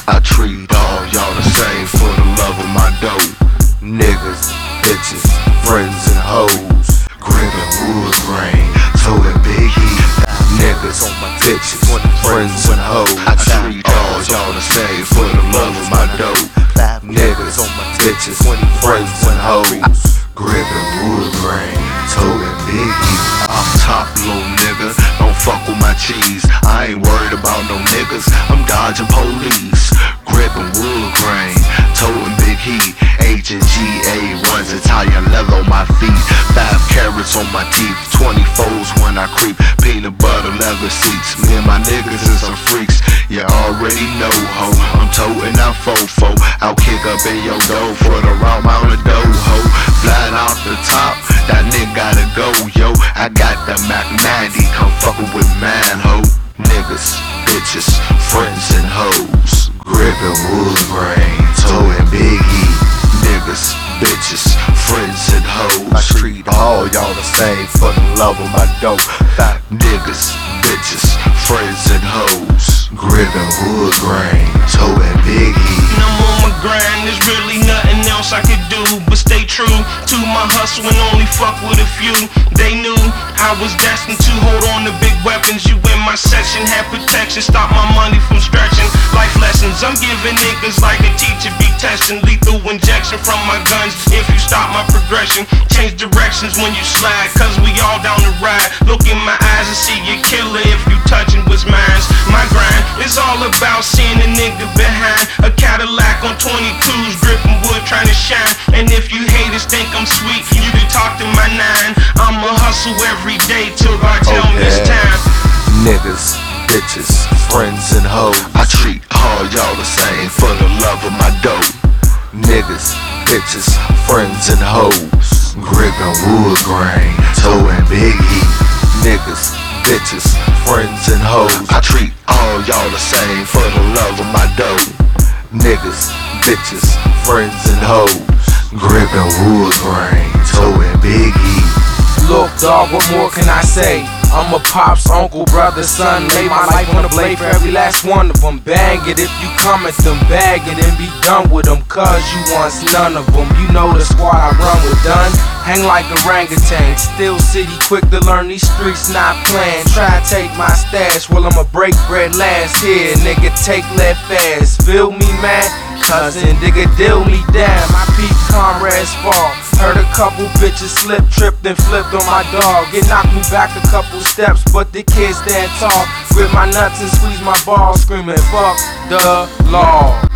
I treat all y'all the same for the love of my dough. Niggas, bitches, friends and hoes, gripping wood grain, toting big heat. Niggas, bitches, friends and hoes, I treat all y'all the same for the love of my dough. Niggas, bitches, friends and hoes, gripping wood grain, toting big heat. I'm top low nigga, don't fuck with my cheese. I ain't worried about no niggas, I'm dodging police. Gripping wood grain, toting big heat. Agent GA1's Italian leather on my feet. 5 carats on my teeth, 24s when I creep. Peanut butter leather seats, me and my niggas is some freaks. You already know, ho, I'm toting out fofo. I'll kick up in your dough for the raw amount of dough, ho. Flying off the top, that nigga gotta go, yo. I got the Mac 90, come fuckin' with man, ho. Niggas, bitches, friends and hoes, gripping wood grain, toting big heat. Niggas, bitches, friends and hoes, I treat all y'all the same for the love of my dough. Niggas, bitches, friends and hoes, gripping wood grain, toting big heat. And I'm on my grind, there's really nothing else I could do but stay true to my hustle and only fuck with a few. They knew I was destined to hold on to big weapons. You in my section had protection, stop my money from stretching. Life lessons I'm giving niggas like a teacher be testing. Lethal injection from my guns if you stop my progression. Change directions when you slide, cause we all down the ride. Look in my eyes and see you killer if you touching what's mine. My grind is all about seeing a nigga behind a Cadillac on 22s, dripping wood trying to shine. And if you haters think I'm sweet, you can talk to my 9. I'ma hustle every day till God tell me it's time. Niggas, bitches, friends and hoes, I treat all y'all the same for the love of my dough. Niggas, bitches, friends and hoes, gripping wood grain, toting big heat. Niggas, bitches, friends and hoes, I treat all y'all the same for the love of my dough. Niggas, bitches, friends and hoes, gripping wood grain, toting big heat. Look, dog, what more can I say? I'm a pop's uncle, brother, son. Lay my life on the blade for every last one of them. Bang it if you come at them, bag it and be done with them. Cause you want none of them. You know the squad I run with done. Hang like orangutan, still city, quick to learn these streets, not playing. Try to take my stash, well I'ma break bread last here. Nigga, take lead fast, feel me, man? Cousin, digga, deal me down. My peak comrades fall. Heard a couple bitches slip, tripped and flipped on my dog. It knocked me back a couple steps, but the kids stand tall. Grip my nuts and squeeze my balls, screaming fuck the law.